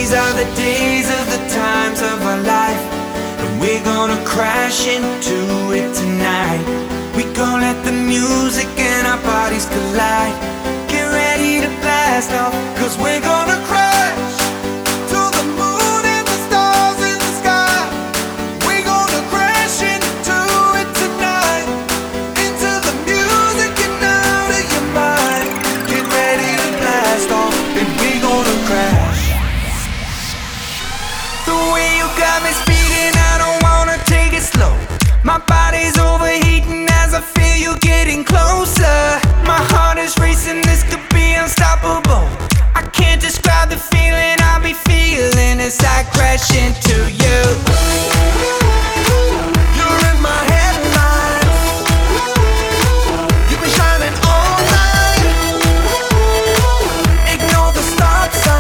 These are the days of the times of our life, and we're gonna crash into it tonight. We gon' let the music and our bodies collide. Get ready to blast off, cause we're gonna crash to the moon and the stars in the sky. We're gonna crash into it tonight, into the music and out of your mind. Get ready to blast off, and we're gonna crash. The way you got me speeding, I don't wanna take it slow. My body's overheating as I feel you getting closer. My heart is racing, this could be unstoppable. I can't describe the feeling I'll be feeling as I crash into